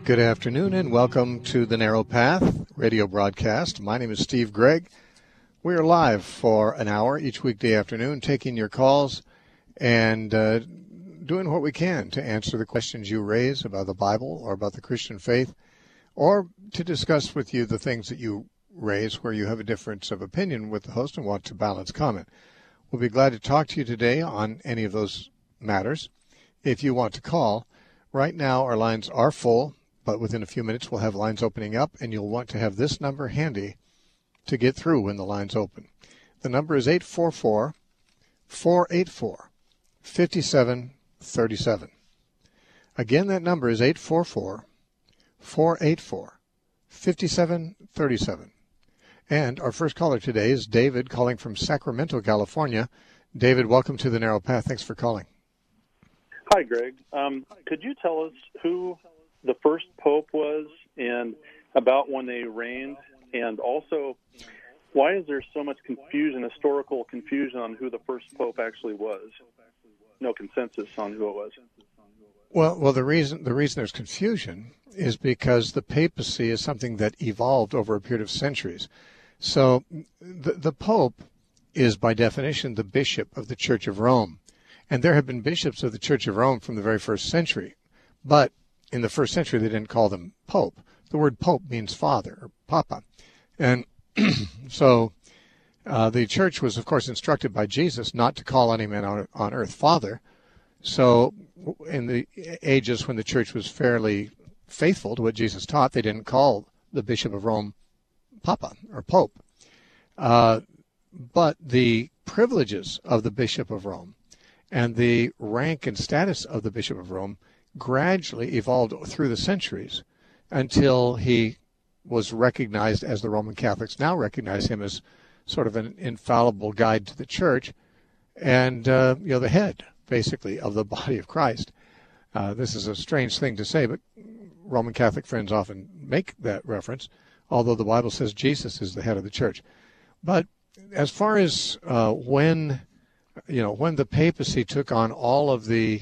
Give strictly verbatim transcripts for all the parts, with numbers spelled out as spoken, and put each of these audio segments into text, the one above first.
Good afternoon and welcome to the Narrow Path radio broadcast. My name is Steve Gregg. We are live for an hour each weekday afternoon, taking your calls and uh, doing what we can to answer the questions you raise about the Bible or about the Christian faith, or to discuss with you the things that you raise where you have a difference of opinion with the host and want to balance comment. We'll be glad to talk to you today on any of those matters. If you want to call, right now our lines are full, but within a few minutes we'll have lines opening up, and you'll want to have this number handy to get through when the lines open. The number is eight four four, four eight four, five seven three seven. Again, that number is eight four four, four eight four, five seven three seven. And our first caller today is David, calling from Sacramento, California. David, welcome to the Narrow Path. Thanks for calling. Hi, Greg. Um, could you tell us who the first pope was and about when they reigned? And also, why is there so much confusion, historical confusion, on who the first pope actually was? No consensus on who it was. Well, well, the reason the reason there's confusion is because the papacy is something that evolved over a period of centuries. So the, the Pope is, by definition, the bishop of the Church of Rome. And there have been bishops of the Church of Rome from the very first century. But in the first century, they didn't call them Pope. The word Pope means father, or Papa. And so uh, the Church was, of course, instructed by Jesus not to call any man on, on earth Father. So in the ages when the Church was fairly faithful to what Jesus taught, they didn't call the Bishop of Rome Papa or Pope. Uh, but the privileges of the Bishop of Rome and the rank and status of the Bishop of Rome gradually evolved through the centuries until he was recognized as the Roman Catholics now recognize him as sort of an infallible guide to the Church and, uh, you know, the head, basically, of the body of Christ. Uh, this is a strange thing to say, but Roman Catholic friends often make that reference, although the Bible says Jesus is the head of the Church. But as far as uh, when, you know, when the papacy took on all of the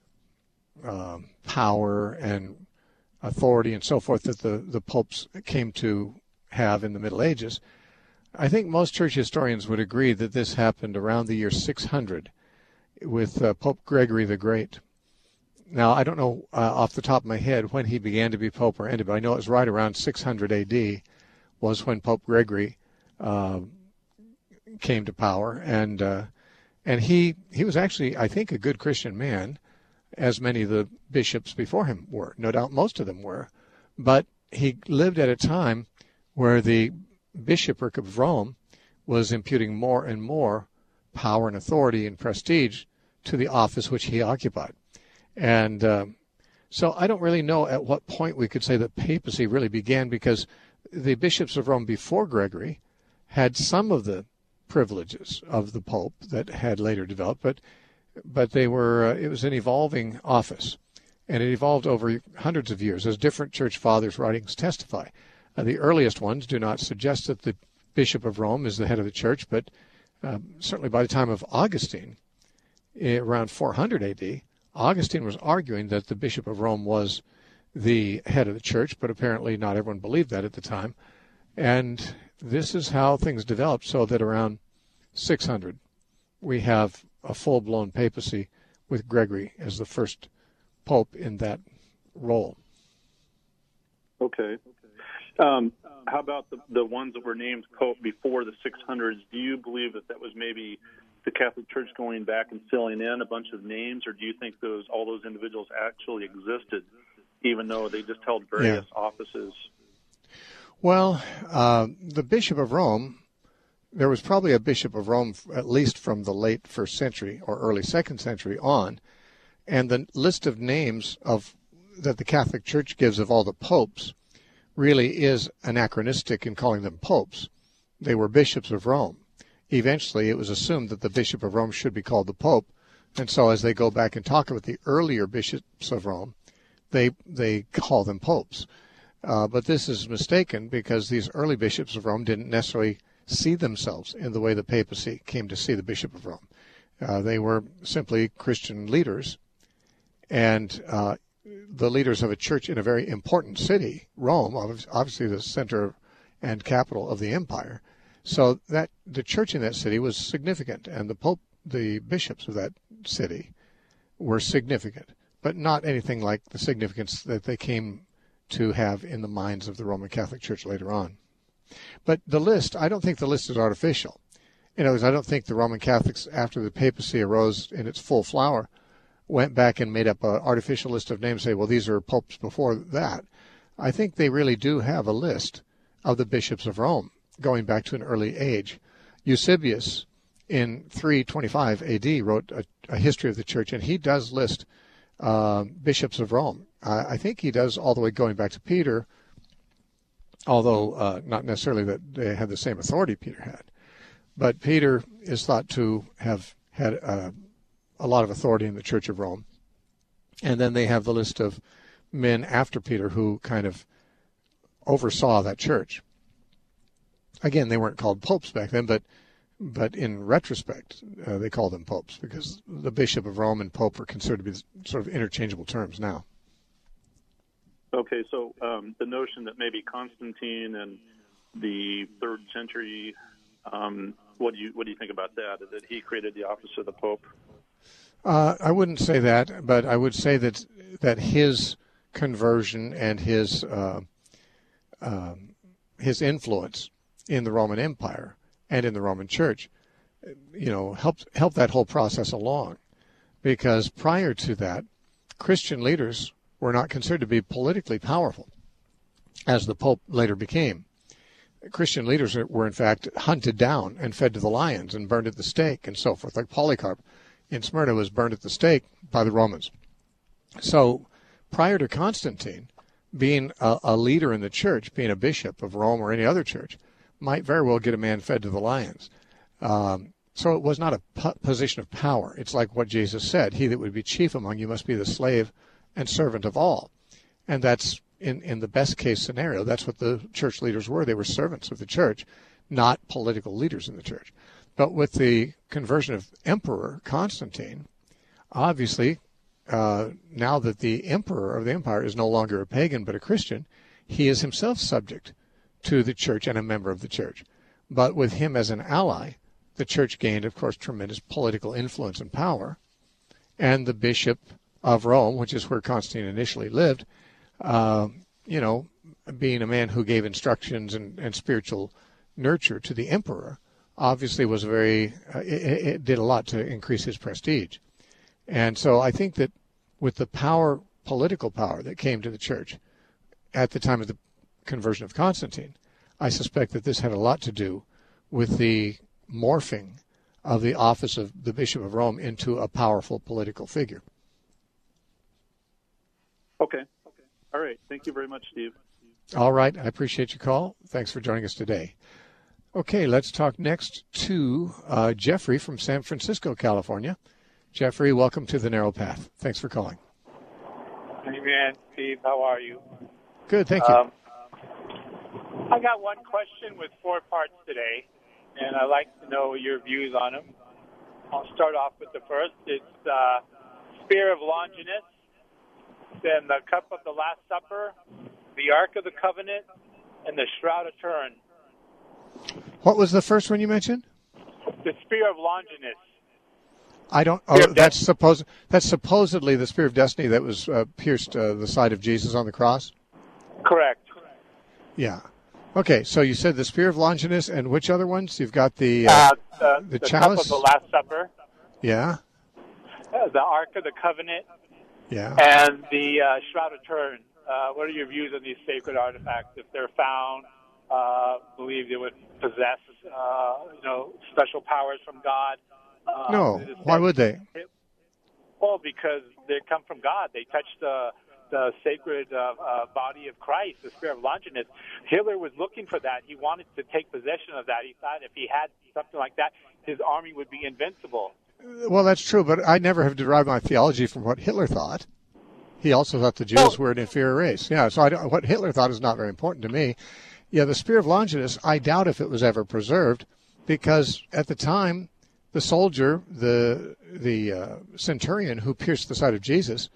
uh, power and authority and so forth that the, the popes came to have in the Middle Ages, I think most church historians would agree that this happened around the year six hundred with uh, Pope Gregory the Great. Now, I don't know uh, off the top of my head when he began to be pope or ended, but I know it was right around six hundred A D was when Pope Gregory uh, came to power. And uh, and he, he was actually, I think, a good Christian man, as many of the bishops before him were. No doubt most of them were. But he lived at a time where the bishopric of Rome was imputing more and more power and authority and prestige to the office which he occupied. And um, so I don't really know at what point we could say that papacy really began, because the bishops of Rome before Gregory had some of the privileges of the Pope that had later developed, but but they were uh, it was an evolving office, and it evolved over hundreds of years, as different church fathers' writings testify. Uh, the earliest ones do not suggest that the Bishop of Rome is the head of the church, but um, certainly by the time of Augustine, around four hundred A D, Augustine was arguing that the Bishop of Rome was the head of the church, but apparently not everyone believed that at the time. And this is how things developed, so that around six hundred we have a full-blown papacy with Gregory as the first pope in that role. Okay. Um, how about the, the ones that were named pope before the six hundreds? Do you believe that that was maybe the Catholic Church going back and filling in a bunch of names, or do you think those all those individuals actually existed, even though they just held various yeah. offices? Well, uh, the Bishop of Rome, there was probably a Bishop of Rome at least from the late first century or early second century on, and the list of names of that the Catholic Church gives of all the popes really is anachronistic in calling them popes. They were bishops of Rome. Eventually, it was assumed that the Bishop of Rome should be called the Pope, and so as they go back and talk about the earlier bishops of Rome, they they call them popes. Uh, but this is mistaken, because these early bishops of Rome didn't necessarily see themselves in the way the papacy came to see the Bishop of Rome. Uh, they were simply Christian leaders, and uh, the leaders of a church in a very important city, Rome, obviously the center and capital of the empire. So that the church in that city was significant, and the Pope, the bishops of that city were significant, but not anything like the significance that they came to have in the minds of the Roman Catholic Church later on. But the list, I don't think the list is artificial. In other words, I don't think the Roman Catholics, after the papacy arose in its full flower, went back and made up an artificial list of names, say, well, these are popes before that. I think they really do have a list of the bishops of Rome, going back to an early age. Eusebius, in three twenty-five A D, wrote a, a history of the church, and he does list uh, bishops of Rome. Uh, I think he does all the way going back to Peter, although uh, not necessarily that they had the same authority Peter had. But Peter is thought to have had uh, a lot of authority in the Church of Rome. And then they have the list of men after Peter who kind of oversaw that church. Again, they weren't called popes back then, but but in retrospect, uh, they call them popes because the Bishop of Rome and Pope are considered to be sort of interchangeable terms now. Okay, so um, the notion that maybe Constantine and the third century, um, what do you what do you think about that? That he created the office of the Pope? Uh, I wouldn't say that, but I would say that that his conversion and his uh, um, his influence in the Roman Empire and in the Roman Church, you know, helped helped that whole process along, because prior to that, Christian leaders were not considered to be politically powerful, as the Pope later became. Christian leaders were, in fact, hunted down and fed to the lions and burned at the stake and so forth, like Polycarp in Smyrna was burned at the stake by the Romans. So prior to Constantine, being a, a leader in the church, being a bishop of Rome or any other church, might very well get a man fed to the lions. Um, so it was not a p- position of power. It's like what Jesus said, he that would be chief among you must be the slave and servant of all. And that's, in, in the best case scenario, that's what the church leaders were. They were servants of the church, not political leaders in the church. But with the conversion of Emperor Constantine, obviously, uh, now that the emperor of the empire is no longer a pagan but a Christian, he is himself subject to the church and a member of the church. But with him as an ally, the church gained, of course, tremendous political influence and power. And the bishop of Rome, which is where Constantine initially lived, uh, you know, being a man who gave instructions and, and spiritual nurture to the emperor, obviously was very, uh, it, it did a lot to increase his prestige. And so I think that with the power, political power that came to the church at the time of the conversion of Constantine, I suspect that this had a lot to do with the morphing of the office of the Bishop of Rome into a powerful political figure. Okay. All right. Thank you very much, Steve. All right. I appreciate your call. Thanks for joining us today. Okay, let's talk next to uh, Jeffrey from San Francisco, California. Jeffrey, welcome to The Narrow Path. Thanks for calling. Hey, man. Steve, how are you? Good, thank you. Um, I got one question with four parts today, and I'd like to know your views on them. I'll start off with the first. It's uh, Spear of Longinus, then the Cup of the Last Supper, the Ark of the Covenant, and the Shroud of Turin. What was the first one you mentioned? The Spear of Longinus. I don't. Oh, that's supposed. That's supposedly the Spear of Destiny that was uh, pierced uh, the side of Jesus on the cross. Correct. Yeah. Okay. So you said the Spear of Longinus, and which other ones? You've got the uh, uh, the, the, the chalice. Cup of the Last Supper. Yeah. Uh, the Ark of the Covenant. Yeah. And the uh, Shroud of Turin. Uh, what are your views on these sacred artifacts? If they're found, uh, believe they would possess, uh, you know, special powers from God. Uh, no. Why would they? Well, because they come from God. They touch the the sacred uh, uh, body of Christ, the Spear of Longinus. Hitler was looking for that. He wanted to take possession of that. He thought if he had something like that, his army would be invincible. Well, that's true, but I never have derived my theology from what Hitler thought. He also thought the Jews were an inferior race. Yeah, so I don't, what Hitler thought is not very important to me. Yeah, the Spear of Longinus, I doubt if it was ever preserved, because at the time, the soldier, the the uh, centurion who pierced the side of Jesus,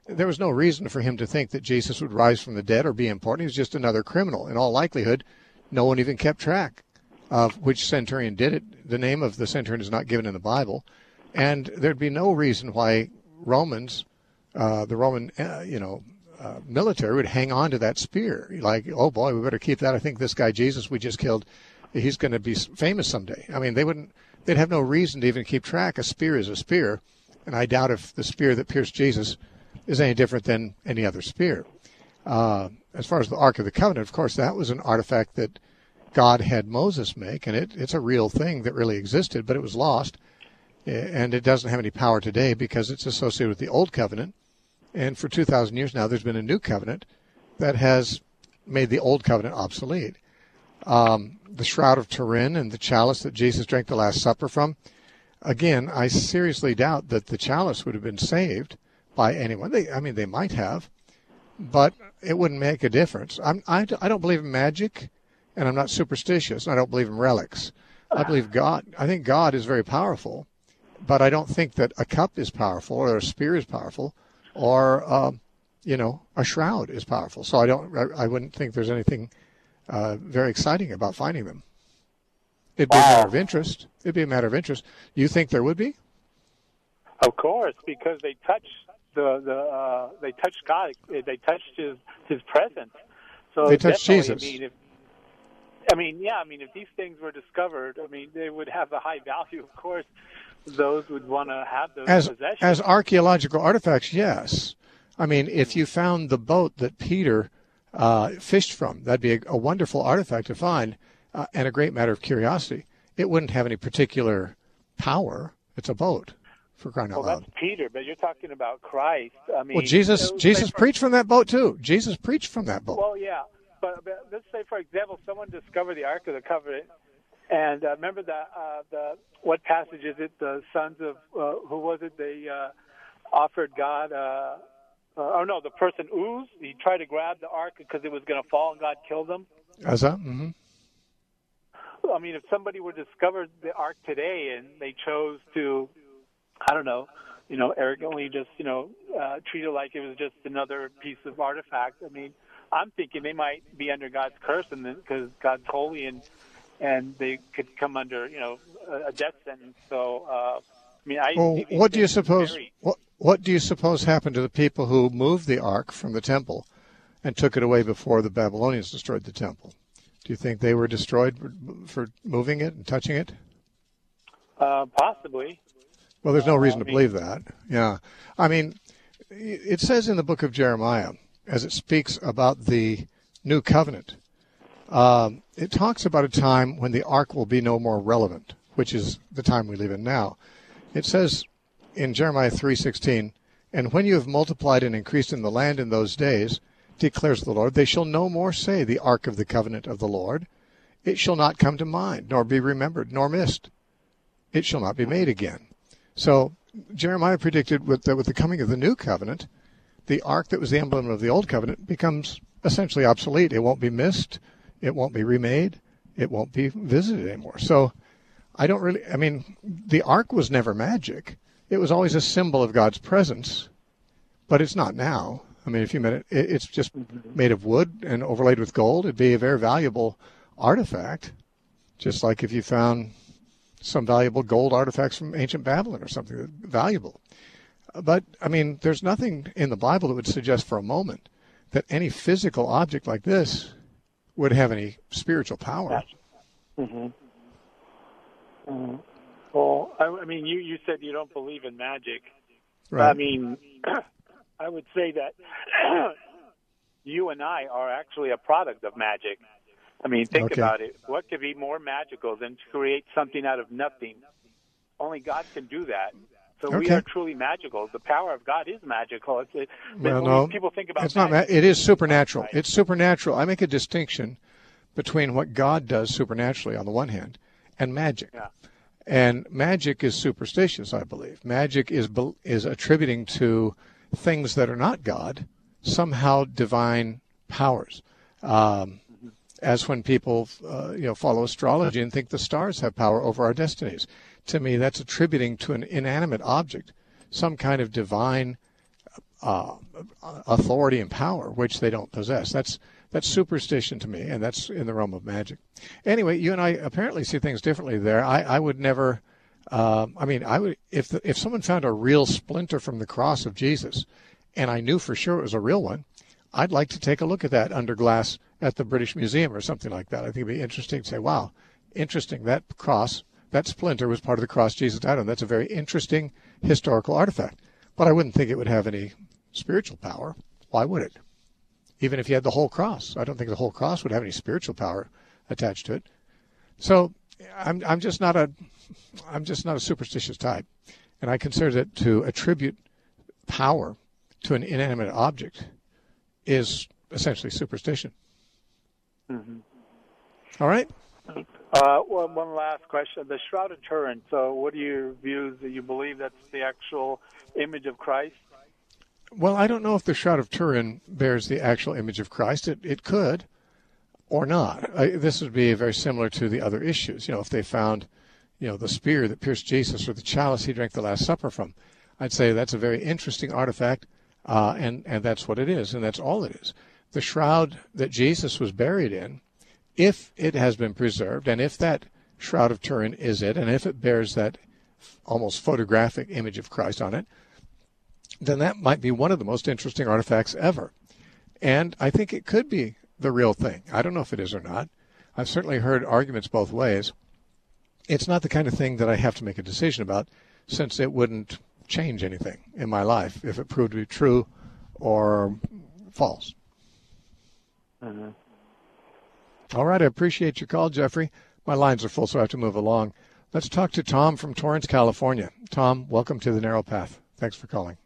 there was no reason for him to think that Jesus would rise from the dead or be important. He was just another criminal. In all likelihood, no one even kept track of which centurion did it. The name of the centurion is not given in the Bible. And there'd be no reason why Romans, uh, the Roman, uh, you know, uh, military would hang on to that spear. Like, oh boy, we better keep that. I think this guy Jesus we just killed, he's going to be famous someday. I mean, they wouldn't, they'd have no reason to even keep track. A spear is a spear. And I doubt if the spear that pierced Jesus is any different than any other spear. Uh, as far as the Ark of the Covenant, of course, that was an artifact that God had Moses make, and it, it's a real thing that really existed, but it was lost. And it doesn't have any power today because it's associated with the Old Covenant. And for two thousand years now, there's been a new covenant that has made the Old Covenant obsolete. Um, the Shroud of Turin and the chalice that Jesus drank the Last Supper from, again, I seriously doubt that the chalice would have been saved by anyone. They, I mean, they might have, but it wouldn't make a difference. I'm, I, I don't believe in magic, and I'm not superstitious, and I don't believe in relics. I believe God. I think God is very powerful. But I don't think that a cup is powerful, or a spear is powerful, or uh, you know, a shroud is powerful. So I don't. I, I wouldn't think there's anything uh, very exciting about finding them. It'd be wow. a matter of interest. It'd be a matter of interest. You think there would be? Of course, because they touched the the uh, they touched God. They touched His His presence. So they touched Jesus. I mean, if, I mean, yeah. I mean, if these things were discovered, I mean, they would have a high value, of course. Those would want to have those as, possessions. As archaeological artifacts, yes. I mean, if you found the boat that Peter uh, fished from, that'd be a, a wonderful artifact to find uh, and a great matter of curiosity. It wouldn't have any particular power. It's a boat, for crying out well, loud. That's Peter, but you're talking about Christ. I mean, well, Jesus, Jesus preached from that boat too. Jesus preached from that boat. Well, yeah, but, but let's say, for example, someone discovered the Ark of the Covenant. And uh, remember the uh, the what passage is it? The sons of uh, who was it? They uh, offered God. Uh, uh, oh no, the person Uz. He tried to grab the ark because it was going to fall, and God killed him. As that? Mm-hmm. I mean, if somebody were to discover the ark today and they chose to, I don't know, you know, arrogantly just you know uh, treat it like it was just another piece of artifact. I mean, I'm thinking they might be under God's curse, and because God's holy and. And they could come under, you know, a death sentence. So, uh, I mean, I. Well, what do you suppose? Very... What What do you suppose happened to the people who moved the ark from the temple and took it away before the Babylonians destroyed the temple? Do you think they were destroyed for, for moving it and touching it? Uh, possibly. Well, there's no reason uh, to believe that. Yeah, I mean, it says in the book of Jeremiah, as it speaks about the new covenant. Um, it talks about a time when the ark will be no more relevant, which is the time we live in now. It says in Jeremiah three sixteen, "And when you have multiplied and increased in the land in those days, declares the Lord, they shall no more say the ark of the covenant of the Lord. It shall not come to mind, nor be remembered, nor missed. It shall not be made again." So Jeremiah predicted with the, with the coming of the new covenant, the ark that was the emblem of the old covenant becomes essentially obsolete. It won't be missed. It won't be remade. It won't be visited anymore. So I don't really, I mean, the ark was never magic. It was always a symbol of God's presence, but it's not now. I mean, if you meant it, it's just made of wood and overlaid with gold. It'd be a very valuable artifact, just like if you found some valuable gold artifacts from ancient Babylon or something valuable. But, I mean, there's nothing in the Bible that would suggest for a moment that any physical object like this would have any spiritual power. Mm-hmm. Mm-hmm. Well, I, I mean, you, you said you don't believe in magic. Right. I mean, I would say that you and I are actually a product of magic. I mean, think okay. about it. What could be more magical than to create something out of nothing? Only God can do that. So okay. we are truly magical. The power of God is magical. It's, it, well, when no, people think about it's magic, not. Ma- it is supernatural. Right. It's supernatural. I make a distinction between what God does supernaturally on the one hand and magic. Yeah. And magic is superstitious, I believe. Magic is is attributing to things that are not God somehow divine powers. Um, mm-hmm. As when people, uh, you know, follow astrology and think the stars have power over our destinies. To me, that's attributing to an inanimate object some kind of divine uh, authority and power, which they don't possess. That's that's superstition to me, and that's in the realm of magic. Anyway, you and I apparently see things differently there. I, I would never. Uh, I mean, I would if the, if someone found a real splinter from the cross of Jesus, and I knew for sure it was a real one, I'd like to take a look at that under glass at the British Museum or something like that. I think it'd be interesting to say, wow, interesting, that cross, that splinter was part of the cross Jesus died on. That's a very interesting historical artifact. But I wouldn't think it would have any spiritual power. Why would it? Even if you had the whole cross. I don't think the whole cross would have any spiritual power attached to it. So I'm I'm just not a I'm just not a superstitious type. And I consider that to attribute power to an inanimate object is essentially superstition. Mm-hmm. All right? Uh, well, one last question. The Shroud of Turin. So what are your views? Do you believe that's the actual image of Christ? Well, I don't know if the Shroud of Turin bears the actual image of Christ. It it could or not. I, this would be very similar to the other issues. You know, if they found, you know, the spear that pierced Jesus or the chalice he drank the Last Supper from, I'd say that's a very interesting artifact, uh, and, and that's what it is, and that's all it is. The shroud that Jesus was buried in, if it has been preserved, and if that Shroud of Turin is it, and if it bears that almost photographic image of Christ on it, then that might be one of the most interesting artifacts ever. And I think it could be the real thing. I don't know if it is or not. I've certainly heard arguments both ways. It's not the kind of thing that I have to make a decision about, since it wouldn't change anything in my life if it proved to be true or false. Mm-hmm. All right, I appreciate your call, Jeffrey. My lines are full, so I have to move along. Let's talk to Tom from Torrance, California. Tom, welcome to the Narrow Path. Thanks for calling.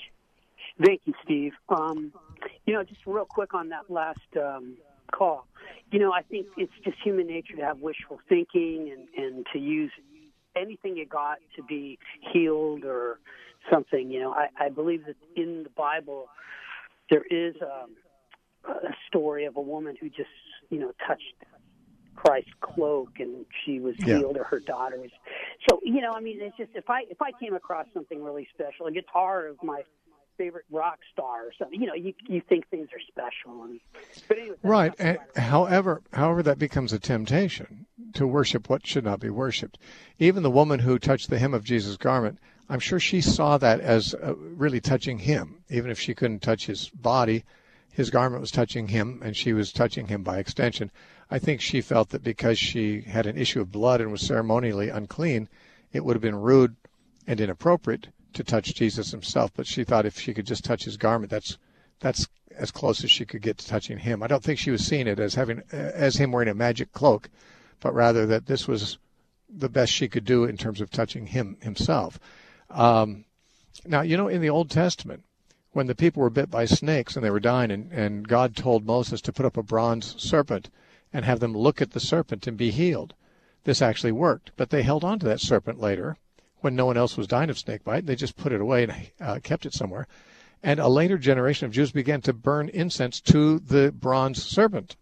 Thank you, Steve. Um, you know, just real quick on that last um, call. You know, I think it's just human nature to have wishful thinking and, and to use anything you got to be healed or something. You know, I, I believe that in the Bible there is um, a story of a woman who just, you know, touched Christ's cloak and she was Yeah. healed, or her daughter was. So, you know, I mean, it's just if I if I came across something really special, a guitar of my favorite rock star or something, you know, you you think things are special. And, but anyway, Right. And however, however, that becomes a temptation to worship what should not be worshipped. Even the woman who touched the hem of Jesus' garment, I'm sure she saw that as uh, really touching him. Even if she couldn't touch his body, his garment was touching him, and she was touching him by extension. I think she felt that because she had an issue of blood and was ceremonially unclean, it would have been rude and inappropriate to touch Jesus himself. But she thought if she could just touch his garment, that's that's as close as she could get to touching him. I don't think she was seeing it as having as him wearing a magic cloak, but rather that this was the best she could do in terms of touching him himself. Um, now, you know, in the Old Testament, when the people were bit by snakes and they were dying, and, and God told Moses to put up a bronze serpent and have them look at the serpent and be healed. This actually worked, but they held on to that serpent later when no one else was dying of snake bite. They just put it away and uh, kept it somewhere. And a later generation of Jews began to burn incense to the bronze serpent.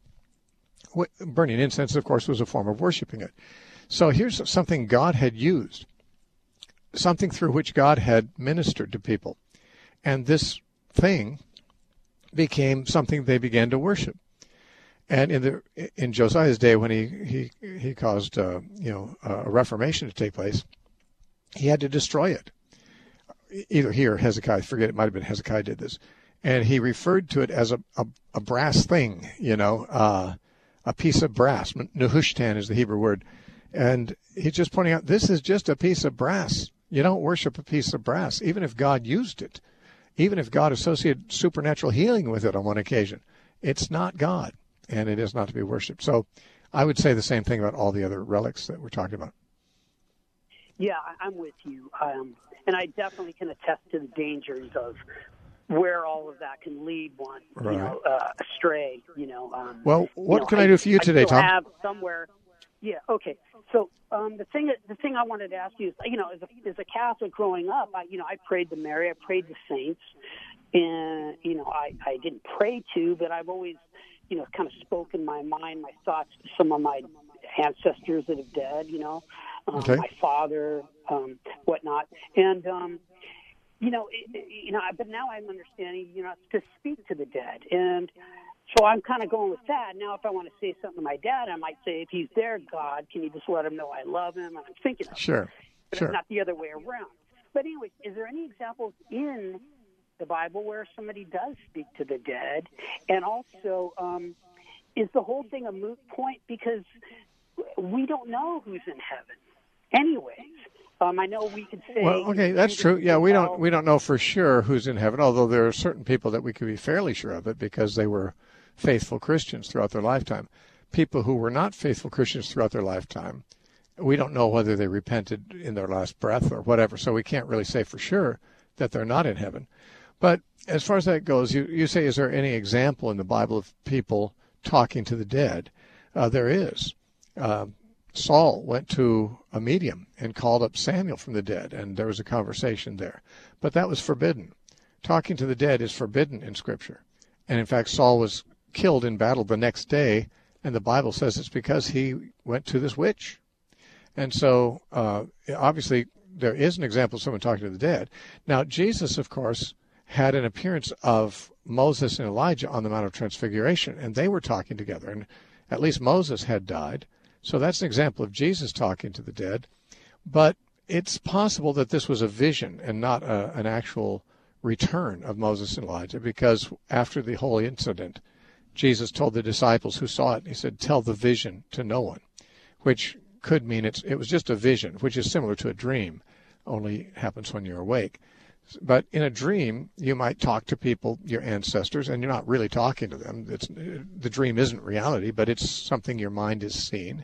Burning incense, of course, was a form of worshiping it. So here's something God had used, something through which God had ministered to people. And this thing became something they began to worship. And in the in Josiah's day, when he he he caused uh, you know a reformation to take place, he had to destroy it. Either he or Hezekiah, I forget, it might have been Hezekiah did this, and he referred to it as a a, a brass thing, you know, uh, a piece of brass. Nehushtan is the Hebrew word, and he's just pointing out this is just a piece of brass. You don't worship a piece of brass, even if God used it, even if God associated supernatural healing with it on one occasion. It's not God. And it is not to be worshipped. So I would say the same thing about all the other relics that we're talking about. Yeah, I'm with you. Um, and I definitely can attest to the dangers of where all of that can lead one, Right. you know, uh, astray, you know. Um, Well, what you know, can I, I do for you today, I still Tom? have somewhere. Yeah, okay. So um, the thing the thing I wanted to ask you is, you know, as a, as a Catholic growing up, I, you know, I prayed to Mary, I prayed to saints, and, you know, I, I didn't pray to, but I've always, you know, kind of spoken my mind, my thoughts to some of my ancestors that have died, you know, um, Okay. my father, um, whatnot. And, um, you know, it, you know, but now I'm understanding, you know, to speak to the dead. And so I'm kind of going with that. Now, if I want to say something to my dad, I might say, if he's there, God, can you just let him know I love him? And I'm thinking of Sure, him. But sure. it's not the other way around. But anyway, is there any examples in the Bible where somebody does speak to the dead? And also, um, is the whole thing a moot point? Because we don't know who's in heaven anyways. Um, I know we could say... Well, okay, that's true. Yeah, we don't we don't know for sure who's in heaven, although there are certain people that we could be fairly sure of it because they were faithful Christians throughout their lifetime. People who were not faithful Christians throughout their lifetime, we don't know whether they repented in their last breath or whatever, so we can't really say for sure that they're not in heaven. But as far as that goes, you, you say, is there any example in the Bible of people talking to the dead? Uh, there is. Uh, Saul went to a medium and called up Samuel from the dead, and there was a conversation there. But that was forbidden. Talking to the dead is forbidden in Scripture. And in fact, Saul was killed in battle the next day, and the Bible says it's because he went to this witch. And so, uh, obviously, there is an example of someone talking to the dead. Now, Jesus, of course, had an appearance of Moses and Elijah on the Mount of Transfiguration, and they were talking together. And at least Moses had died. So that's an example of Jesus talking to the dead. But it's possible that this was a vision and not a, an actual return of Moses and Elijah, because after the whole incident, Jesus told the disciples who saw it, he said, tell the vision to no one, which could mean it's, it was just a vision, which is similar to a dream, only happens when you're awake. But in a dream, you might talk to people, your ancestors, and you're not really talking to them. It's, the dream isn't reality, but it's something your mind is seeing.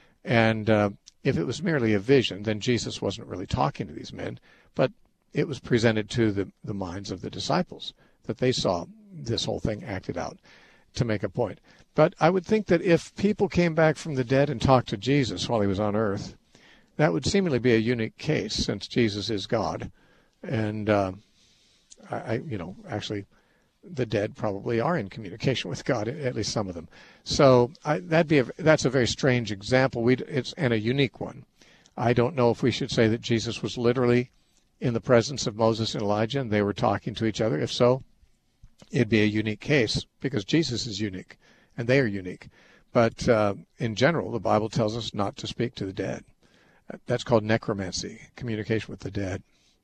And uh, if it was merely a vision, then Jesus wasn't really talking to these men, but it was presented to the, the minds of the disciples that they saw this whole thing acted out to make a point. But I would think that if people came back from the dead and talked to Jesus while he was on earth, that would seemingly be a unique case, since Jesus is God. And, uh, I, I, you know, actually, the dead probably are in communication with God, at least some of them. So I, that'd be a, that's a very strange example. We it's and a unique one. I don't know if we should say that Jesus was literally in the presence of Moses and Elijah, and they were talking to each other. If so, it'd be a unique case because Jesus is unique, and they are unique. But uh, in general, the Bible tells us not to speak to the dead. That's called necromancy, communication with the dead.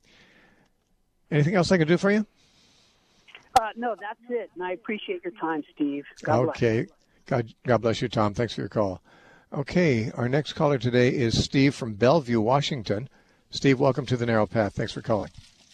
Anything else I can do for you? Uh, no, that's it. And I appreciate your time, Steve. God okay. bless. God, God bless you, Tom. Thanks for your call. Okay, our next caller today is Steve from Bellevue, Washington. Steve, welcome to the Narrow Path. Thanks for calling.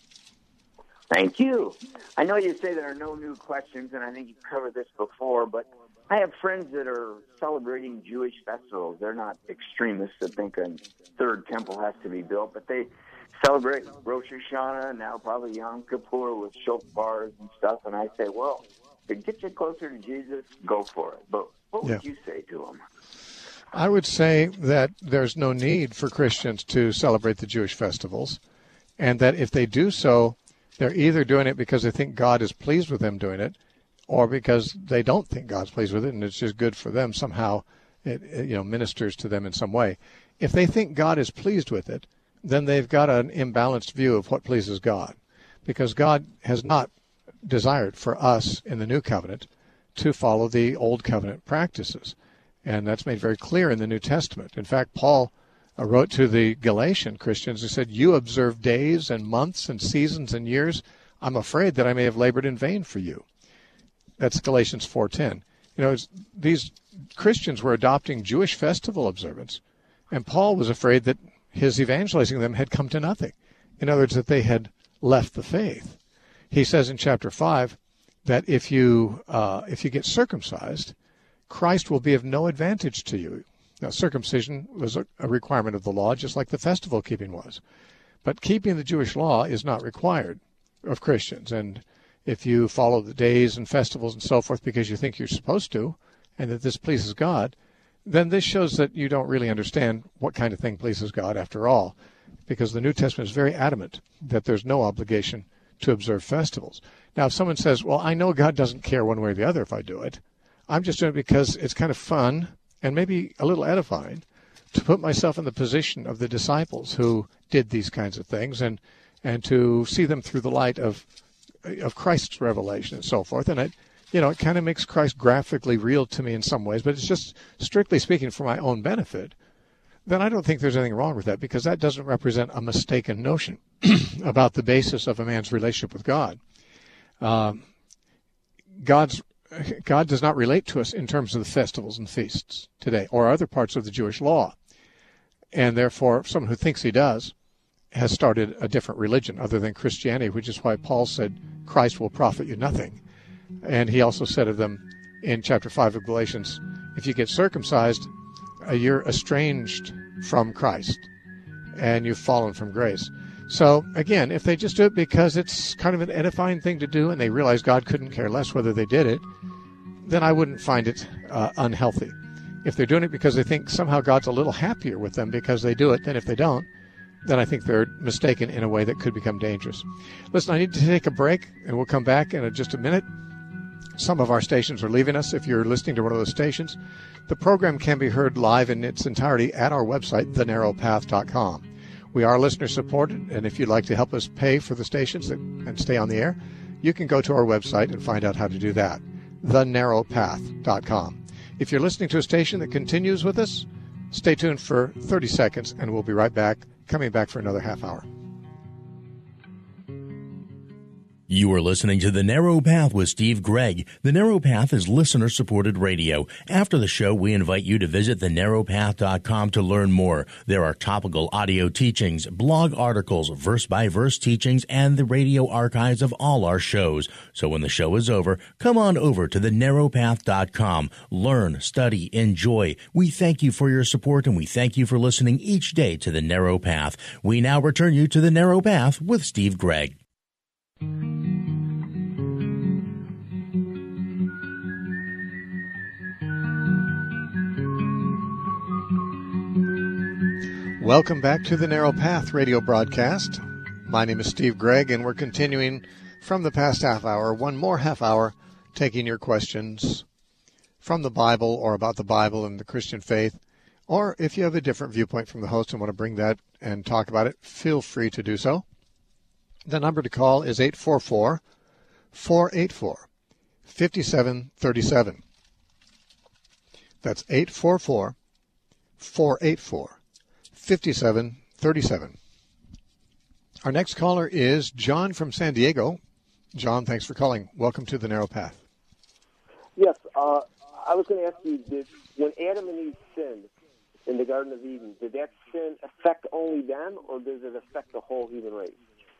Thank you. I know you say there are no new questions, and I think you've covered this before, but I have friends that are celebrating Jewish festivals. They're not extremists that think a third temple has to be built, but they celebrate Rosh Hashanah, now probably Yom Kippur with shofars and stuff, and I say, well, to get you closer to Jesus, go for it. But what would yeah. you say to them? I would say that there's no need for Christians to celebrate the Jewish festivals, and that if they do so, they're either doing it because they think God is pleased with them doing it, or because they don't think God's pleased with it, and it's just good for them. Somehow it, it you know, ministers to them in some way. If they think God is pleased with it, then they've got an imbalanced view of what pleases God, because God has not desired for us in the New Covenant to follow the Old Covenant practices. And that's made very clear in the New Testament. In fact, Paul uh, wrote to the Galatian Christians, he said, you observe days and months and seasons and years. I'm afraid that I may have labored in vain for you. That's Galatians four ten. You know, it's, these Christians were adopting Jewish festival observance, and Paul was afraid that his evangelizing them had come to nothing. In other words, that they had left the faith. He says in chapter five that if you uh, if you get circumcised, Christ will be of no advantage to you. Now, circumcision was a, a requirement of the law, just like the festival keeping was. But keeping the Jewish law is not required of Christians. And if you follow the days and festivals and so forth because you think you're supposed to, and that this pleases God, then this shows that you don't really understand what kind of thing pleases God after all, because the New Testament is very adamant that there's no obligation to observe festivals. Now, if someone says, well, I know God doesn't care one way or the other if I do it, I'm just doing it because it's kind of fun and maybe a little edifying to put myself in the position of the disciples who did these kinds of things, and and to see them through the light of of Christ's revelation and so forth. And it, you know, it kind of makes Christ graphically real to me in some ways, but it's just strictly speaking for my own benefit. Then I don't think there's anything wrong with that, because that doesn't represent a mistaken notion about the basis of a man's relationship with God. Um, God's God does not relate to us in terms of the festivals and feasts today or other parts of the Jewish law. And therefore, someone who thinks he does has started a different religion other than Christianity, which is why Paul said, Christ will profit you nothing. And he also said of them in chapter five of Galatians, if you get circumcised, uh, you're estranged from Christ and you've fallen from grace. So, again, if they just do it because it's kind of an edifying thing to do and they realize God couldn't care less whether they did it, then I wouldn't find it uh, unhealthy. If they're doing it because they think somehow God's a little happier with them because they do it than if they don't, then I think they're mistaken in a way that could become dangerous. Listen, I need to take a break, and we'll come back in just a minute. Some of our stations are leaving us. If you're listening to one of those stations, the program can be heard live in its entirety at our website, the narrow path dot com. We are listener-supported, and if you'd like to help us pay for the stations that, and stay on the air, you can go to our website and find out how to do that, the narrow path dot com. If you're listening to a station that continues with us, stay tuned for thirty seconds, and we'll be right back, coming back for another half hour. You are listening to The Narrow Path with Steve Gregg. The Narrow Path is listener-supported radio. After the show, we invite you to visit the narrow path dot com to learn more. There are topical audio teachings, blog articles, verse-by-verse teachings, and the radio archives of all our shows. So when the show is over, come on over to the narrow path dot com. Learn, study, enjoy. We thank you for your support, and we thank you for listening each day to The Narrow Path. We now return you to The Narrow Path with Steve Gregg. Welcome back to the Narrow Path radio broadcast. My name is Steve Gregg, and we're continuing from the past half hour, one more half hour, taking your questions from the Bible or about the Bible and the Christian faith. Or if you have a different viewpoint from the host and want to bring that and talk about it, feel free to do so. The number to call is eight four four, four eight four, five seven three seven. That's eight four four, four eight four, five seven three seven. Our next caller is John from San Diego. John, thanks for calling. Welcome to the Narrow Path. Yes, uh, I was going to ask you, did, when Adam and Eve sinned in the Garden of Eden, did that sin affect only them, or does it affect the whole human race?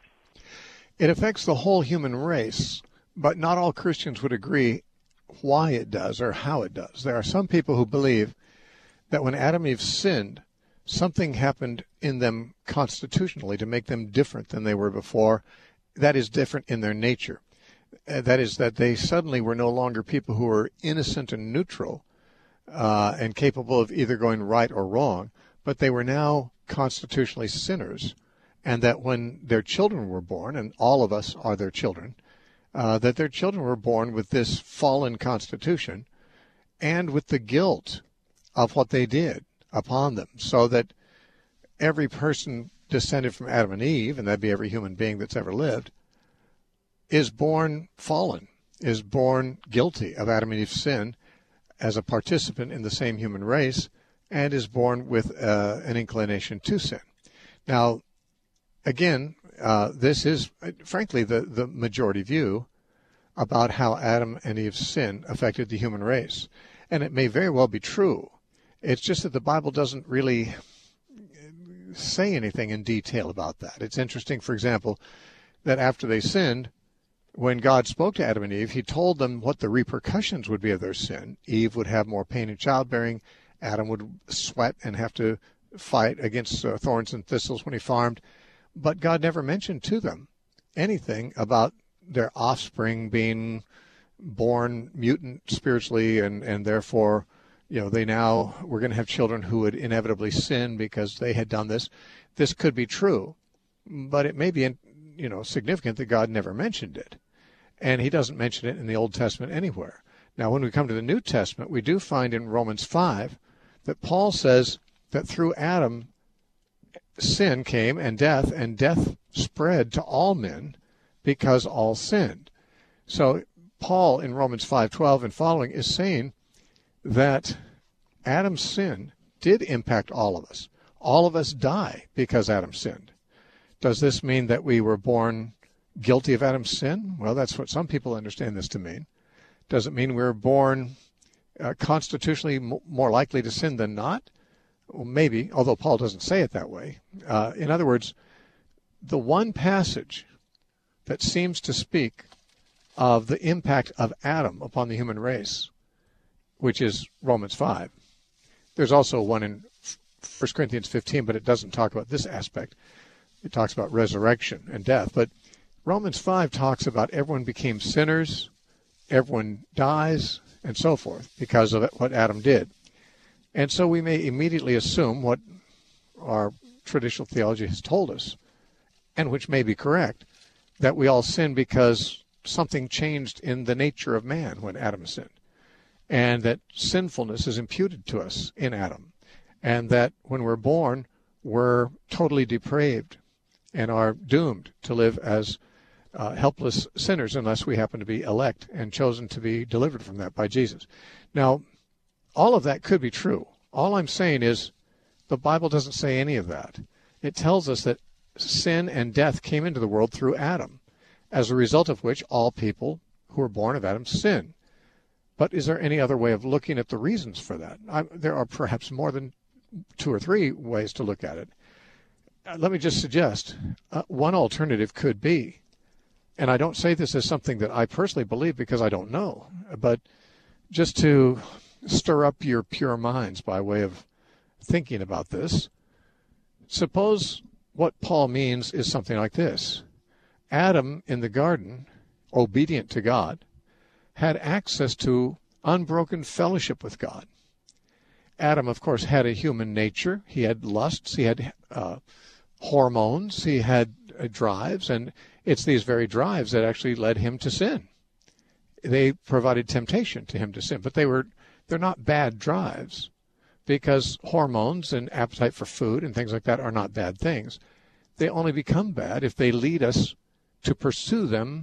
It affects the whole human race, but not all Christians would agree why it does or how it does. There are some people who believe that when Adam and Eve sinned, something happened in them constitutionally to make them different than they were before. That is, different in their nature. Uh, that is, that they suddenly were no longer people who were innocent and neutral uh, and capable of either going right or wrong, but they were now constitutionally sinners. And that when their children were born, and all of us are their children, uh, that their children were born with this fallen constitution and with the guilt of what they did upon them, so that every person descended from Adam and Eve, and that'd be every human being that's ever lived, is born fallen, is born guilty of Adam and Eve's sin as a participant in the same human race, and is born with uh, an inclination to sin. Now, again, uh, this is, frankly, the, the majority view about how Adam and Eve's sin affected the human race. And it may very well be true. It's just that the Bible doesn't really say anything in detail about that. It's interesting, for example, that after they sinned, when God spoke to Adam and Eve, he told them what the repercussions would be of their sin. Eve would have more pain in childbearing. Adam would sweat and have to fight against uh, thorns and thistles when he farmed. But God never mentioned to them anything about their offspring being born mutant spiritually, and, and therefore, you know, they now were going to have children who would inevitably sin because they had done this. This could be true, but it may be, you know, significant that God never mentioned it. And he doesn't mention it in the Old Testament anywhere. Now, when we come to the New Testament, we do find in Romans five that Paul says that through Adam, sin came and death, and death spread to all men because all sinned. So Paul in Romans five twelve and following is saying that Adam's sin did impact all of us. All of us die because Adam sinned. Does this mean that we were born guilty of Adam's sin? Well, that's what some people understand this to mean. Does it mean we were born uh, constitutionally m- more likely to sin than not? Well, maybe, although Paul doesn't say it that way. Uh, in other words, the one passage that seems to speak of the impact of Adam upon the human race, which is Romans five. There's also one in First Corinthians fifteen, but it doesn't talk about this aspect. It talks about resurrection and death. But Romans five talks about everyone became sinners, everyone dies, and so forth because of what Adam did. And so we may immediately assume what our traditional theology has told us, and which may be correct, that we all sin because something changed in the nature of man when Adam sinned, and that sinfulness is imputed to us in Adam, and that when we're born, we're totally depraved and are doomed to live as uh, helpless sinners unless we happen to be elect and chosen to be delivered from that by Jesus. Now, all of that could be true. All I'm saying is the Bible doesn't say any of that. It tells us that sin and death came into the world through Adam, as a result of which all people who are born of Adam sin. But is there any other way of looking at the reasons for that? I, there are perhaps more than two or three ways to look at it. Uh, let me just suggest uh, one alternative could be, and I don't say this as something that I personally believe because I don't know, but just to stir up your pure minds by way of thinking about this, suppose what Paul means is something like this. Adam in the garden, obedient to God, had access to unbroken fellowship with God. Adam, of course, had a human nature. He had lusts. He had uh, hormones. He had uh, drives. And it's these very drives that actually led him to sin. They provided temptation to him to sin. But they were, they're not bad drives, because hormones and appetite for food and things like that are not bad things. They only become bad if they lead us to pursue them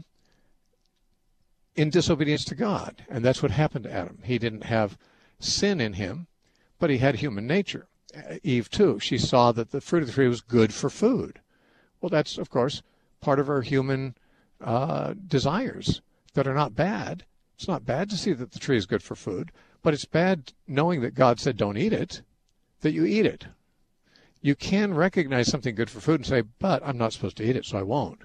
in disobedience to God. And that's what happened to Adam. He didn't have sin in him, but he had human nature. Eve, too, she saw that the fruit of the tree was good for food. Well, that's, of course, part of our human uh, desires that are not bad. It's not bad to see that the tree is good for food, but it's bad knowing that God said don't eat it, that you eat it. You can recognize something good for food and say, but I'm not supposed to eat it, so I won't.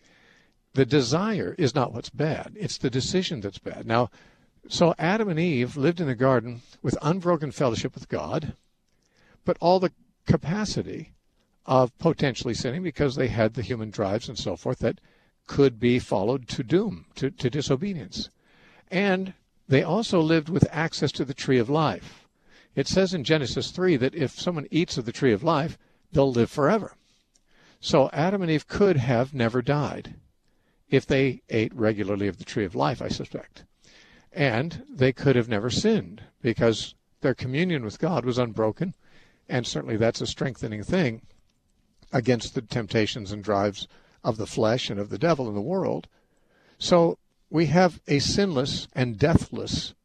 The desire is not what's bad. It's the decision that's bad. Now, so Adam and Eve lived in the garden with unbroken fellowship with God, but all the capacity of potentially sinning because they had the human drives and so forth that could be followed to doom, to, to disobedience. And they also lived with access to the tree of life. It says in Genesis three that if someone eats of the tree of life, they'll live forever. So Adam and Eve could have never died if they ate regularly of the tree of life, I suspect. And they could have never sinned because their communion with God was unbroken, and certainly that's a strengthening thing against the temptations and drives of the flesh and of the devil in the world. So we have a sinless and deathless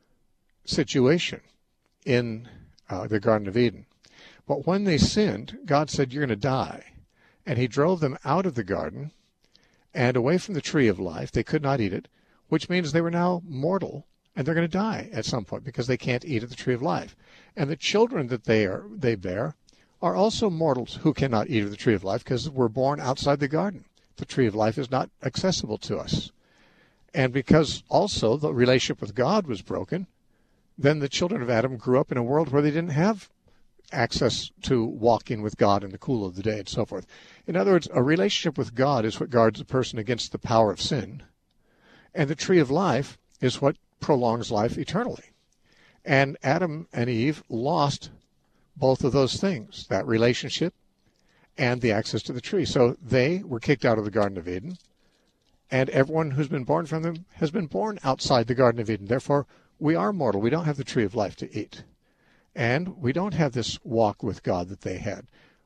situation in uh, the Garden of Eden. But when they sinned, God said, you're going to die. And he drove them out of the garden and away from the tree of life. They could not eat it, which means they were now mortal, and they're going to die at some point because they can't eat of the tree of life. And the children that they are they bear are also mortals who cannot eat of the tree of life because we're born outside the garden. The tree of life is not accessible to us. And because also the relationship with God was broken, then the children of Adam grew up in a world where they didn't have access to walking with God in the cool of the day and so forth. In other words, a relationship with God is what guards a person against the power of sin. And the tree of life is what prolongs life eternally. And Adam and Eve lost both of those things, that relationship and the access to the tree. So they were kicked out of the Garden of Eden, and everyone who's been born from them has been born outside the Garden of Eden. Therefore, we are mortal. We don't have the tree of life to eat. And we don't have this walk with God that they had.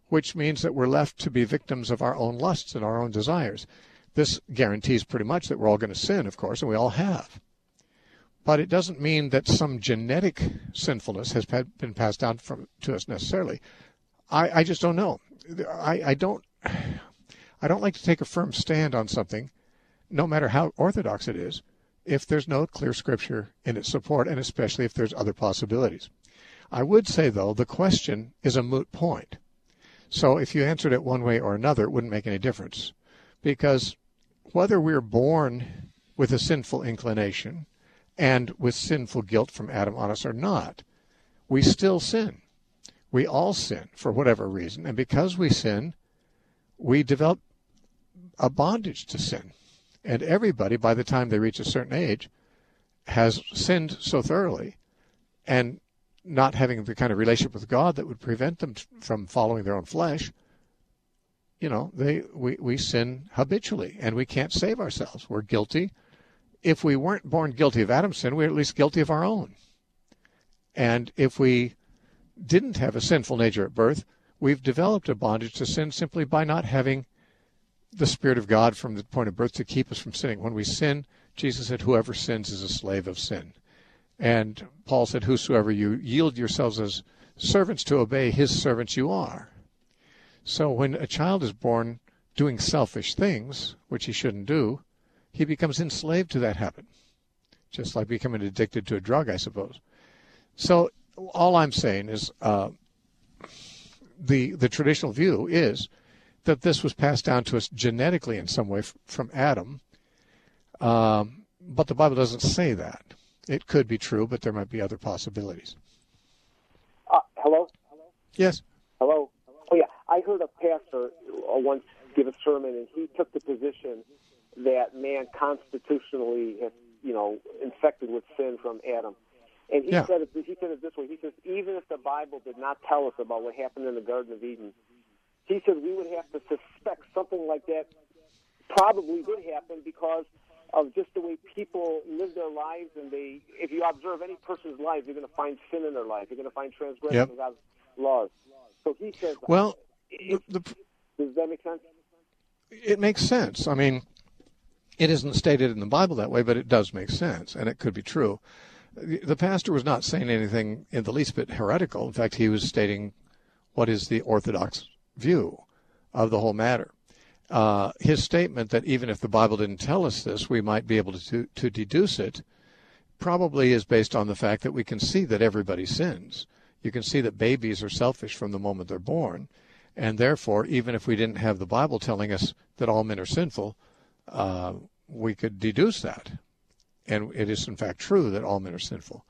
which means that we're left to be victims of our own lusts and our own desires. This guarantees pretty much that we're all going to sin, of course, and we all have. But it doesn't mean that some genetic sinfulness has been passed down from, to us necessarily. I, I just don't know. I, I don't I don't like to take a firm stand on something, no matter how orthodox it is, if there's no clear scripture in its support, and especially if there's other possibilities. I would say, though, the question is a moot point. So if you answered it one way or another, it wouldn't make any difference. Because whether we're born with a sinful inclination and with sinful guilt from Adam on us or not, we still sin. We all sin for whatever reason. And because we sin, we develop a bondage to sin. And everybody, by the time they reach a certain age, has sinned so thoroughly, and not having the kind of relationship with God that would prevent them from following their own flesh, you know, they we, we sin habitually, and we can't save ourselves. We're guilty. If we weren't born guilty of Adam's sin, we're at least guilty of our own. And if we didn't have a sinful nature at birth, we've developed a bondage to sin simply by not having the Spirit of God from the point of birth to keep us from sinning. When we sin, Jesus said, whoever sins is a slave of sin. And Paul said, whosoever you yield yourselves as servants to obey, his servants you are. So when a child is born doing selfish things, which he shouldn't do, he becomes enslaved to that habit, just like becoming addicted to a drug, I suppose. So all I'm saying is uh, the the traditional view is that this was passed down to us genetically in some way f- from Adam, um, but the Bible doesn't say that. It could be true, but there might be other possibilities. Uh, hello? Yes. Hello? Oh, yeah. I heard a pastor once give a sermon, and he took the position that man constitutionally is, you know, infected with sin from Adam. And he, yeah. said it, he said it this way. He says, even if the Bible did not tell us about what happened in the Garden of Eden, he said we would have to suspect something like that probably did happen because of just the way people live their lives. And they, if you observe any person's life, you're going to find sin in their life. You're going to find transgression yep. of God's laws. So he says, well, it, the, the, does that make sense? It makes sense. I mean, it isn't stated in the Bible that way, but it does make sense, and it could be true. The pastor was not saying anything in the least bit heretical. In fact, he was stating what is the orthodox view of the whole matter. Uh, his statement that even if the Bible didn't tell us this, we might be able to, to deduce it, probably is based on the fact that we can see that everybody sins. You can see that babies are selfish from the moment they're born, and therefore, even if we didn't have the Bible telling us that all men are sinful, uh, we could deduce that. And it is, in fact, true that all men are sinful.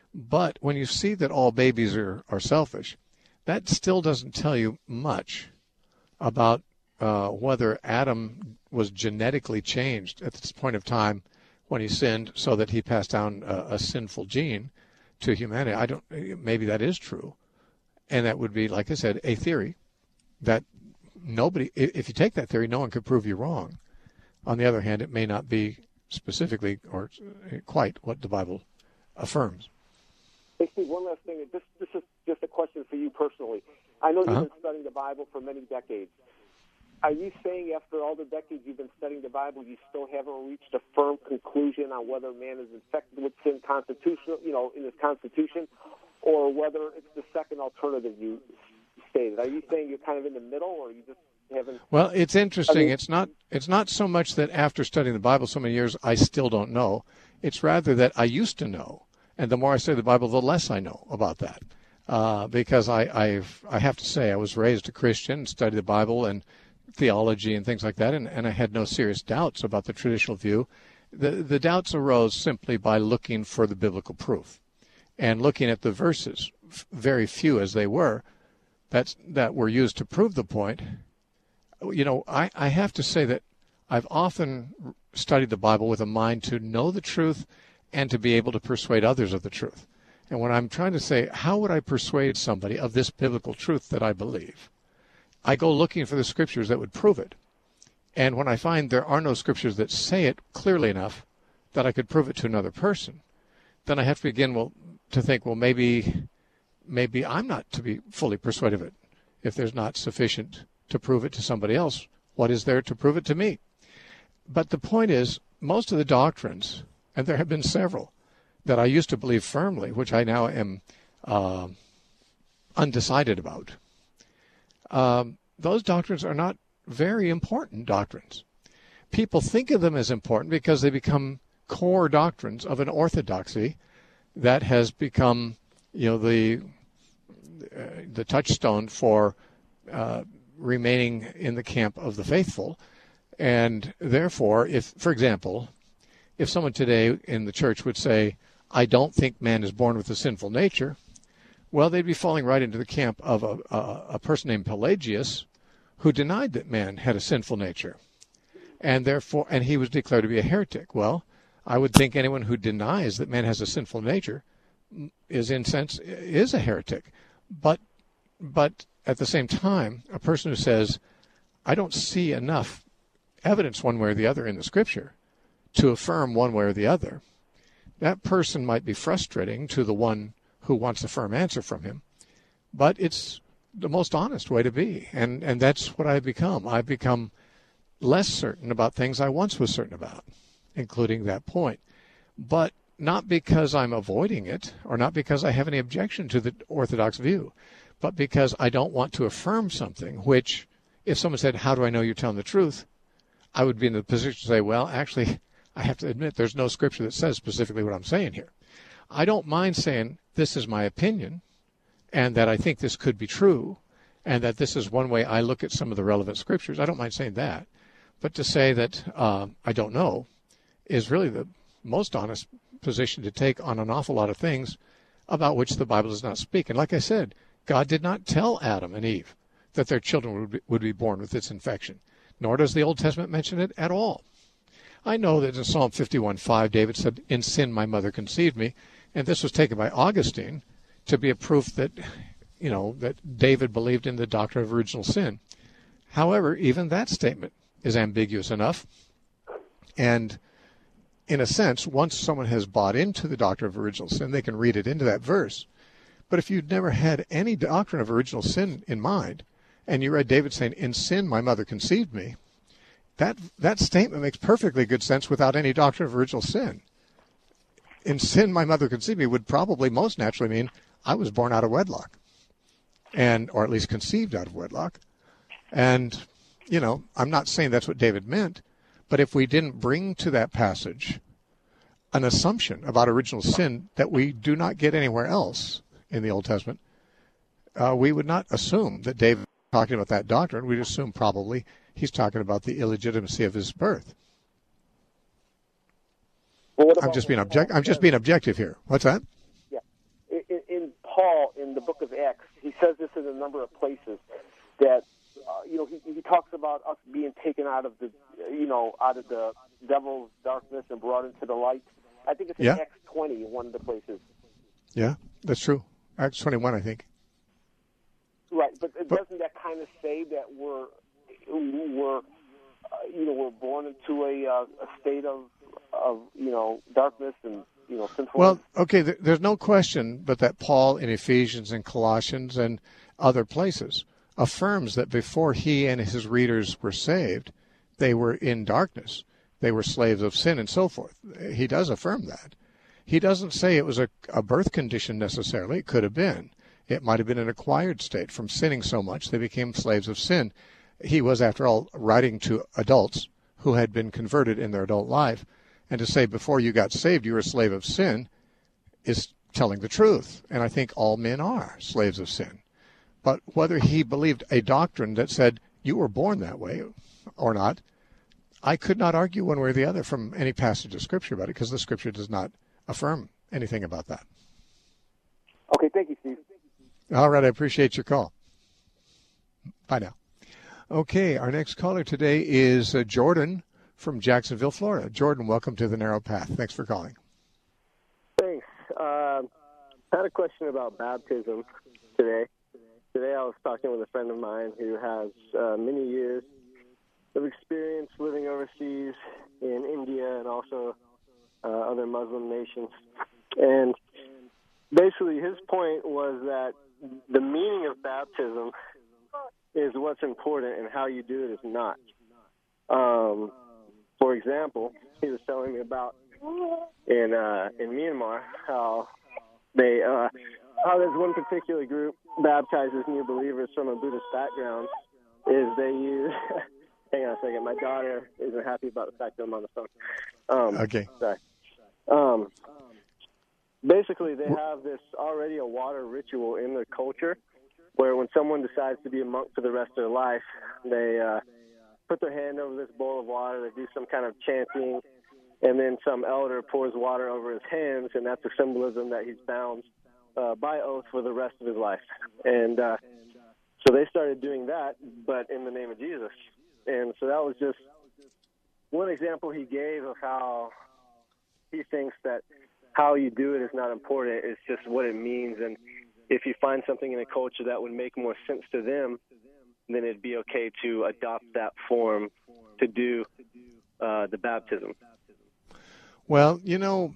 But when you see that all babies are, are selfish, that still doesn't tell you much about uh, whether Adam was genetically changed at this point of time when he sinned so that he passed down a, a sinful gene to humanity. I don't. Maybe that is true. And that would be, like I said, a theory that nobody, if you take that theory, no one could prove you wrong. On the other hand, it may not be specifically or quite what the Bible affirms. Hey, Steve, one last thing. This, this is just a question for you personally. I know you've uh-huh. been studying the Bible for many decades. Are you saying after all the decades you've been studying the Bible, you still haven't reached a firm conclusion on whether man is infected with sin constitutional, you know, in his constitution, or whether it's the second alternative you stated? Are you saying you're kind of in the middle, or you just haven't? Well, it's interesting. I mean, it's not. It's not so much that after studying the Bible so many years, I still don't know. It's rather that I used to know, and the more I study the Bible, the less I know about that. Uh, because I, I've, I have to say, I was raised a Christian, studied the Bible and theology and things like that, and, and I had no serious doubts about the traditional view. The, the doubts arose simply by looking for the biblical proof and looking at the verses, very few as they were, that's, that were used to prove the point. You know, I, I have to say that I've often studied the Bible with a mind to know the truth and to be able to persuade others of the truth. And when I'm trying to say, how would I persuade somebody of this biblical truth that I believe? I go looking for the scriptures that would prove it. And when I find there are no scriptures that say it clearly enough that I could prove it to another person, then I have to begin well, to think, well, maybe maybe I'm not to be fully persuaded of it. If there's not sufficient to prove it to somebody else, what is there to prove it to me? But the point is, most of the doctrines, and there have been several, that I used to believe firmly, which I now am uh, undecided about, um, those doctrines are not very important doctrines. People think of them as important because they become core doctrines of an orthodoxy that has become, you know, the uh, the touchstone for uh, remaining in the camp of the faithful. And therefore, if, for example, if someone today in the church would say, I don't think man is born with a sinful nature, well, they'd be falling right into the camp of a, a, a person named Pelagius, who denied that man had a sinful nature, and therefore, and he was declared to be a heretic. Well, I would think anyone who denies that man has a sinful nature is, in sense, is a heretic. But, but at the same time, a person who says, I don't see enough evidence one way or the other in the Scripture to affirm one way or the other, that person might be frustrating to the one who wants a firm answer from him, but it's the most honest way to be, and, and that's what I've become. I've become less certain about things I once was certain about, including that point, but not because I'm avoiding it, or not because I have any objection to the Orthodox view, but because I don't want to affirm something which, if someone said, how do I know you're telling the truth, I would be in the position to say, well, actually, I have to admit there's no Scripture that says specifically what I'm saying here. I don't mind saying this is my opinion, and that I think this could be true, and that this is one way I look at some of the relevant Scriptures. I don't mind saying that. But to say that uh, I don't know is really the most honest position to take on an awful lot of things about which the Bible does not speak. And like I said, God did not tell Adam and Eve that their children would be, would be born with this infection, nor does the Old Testament mention it at all. I know that in Psalm fifty-one five, David said, in sin my mother conceived me, and this was taken by Augustine to be a proof that, you know, that David believed in the doctrine of original sin. However, even that statement is ambiguous enough, and in a sense, once someone has bought into the doctrine of original sin, they can read it into that verse. But if you'd never had any doctrine of original sin in mind, and you read David saying, in sin my mother conceived me, that that statement makes perfectly good sense without any doctrine of original sin. In sin my mother conceived me would probably most naturally mean I was born out of wedlock, and or at least conceived out of wedlock. And, you know, I'm not saying that's what David meant, but if we didn't bring to that passage an assumption about original sin that we do not get anywhere else in the Old Testament, uh, we would not assume that David was talking about that doctrine. We'd assume probably he's talking about the illegitimacy of his birth. Well, I'm just being object. I'm just being objective here. What's that? Yeah, in, in Paul, in the book of Acts, he says this in a number of places that uh, you know he, he talks about us being taken out of the you know out of the devil's darkness and brought into the light. I think it's in yeah. Acts twenty, one of the places. Yeah, that's true. Acts twenty-one, I think. Right, but, but doesn't that kind of say that we're we're uh, you know we're born into a uh, a state of of you know darkness and you know sinfulness? Well, okay, th- there's no question but that Paul in Ephesians and Colossians and other places affirms that before he and his readers were saved, they were in darkness. They were slaves of sin and so forth. He does affirm that. He doesn't say it was a, a birth condition necessarily. It could have been. It might have been an acquired state. From sinning so much, they became slaves of sin. He was, after all, writing to adults who had been converted in their adult life. And to say before you got saved you were a slave of sin is telling the truth. And I think all men are slaves of sin. But whether he believed a doctrine that said you were born that way or not, I could not argue one way or the other from any passage of Scripture about it, because the Scripture does not affirm anything about that. Okay, thank you, Steve. All right, I appreciate your call. Bye now. Okay, our next caller today is uh, Jordan from Jacksonville, Florida. Jordan, welcome to the Narrow Path. Thanks for calling. Thanks. Uh, I had a question about baptism today. Today I was talking with a friend of mine who has uh, many years of experience living overseas in India and also uh, other Muslim nations. And basically his point was that the meaning of baptism is what's important, and how you do it is not. Um, for example, he was telling me about in uh, in Myanmar how they uh, how there's one particular group baptizes new believers from a Buddhist background. Is they use hang on a second, my daughter isn't happy about the fact that I'm on the phone. Um, okay. Sorry. Um, basically, they have this already a water ritual in their culture, where when someone decides to be a monk for the rest of their life, they uh, put their hand over this bowl of water, they do some kind of chanting, and then some elder pours water over his hands, and that's a symbolism that he's bound uh, by oath for the rest of his life. And uh, so they started doing that, but in the name of Jesus. And so that was just one example he gave of how he thinks that how you do it is not important, it's just what it means. And if you find something in a culture that would make more sense to them, then it'd be okay to adopt that form to do uh, the baptism. Well, you know,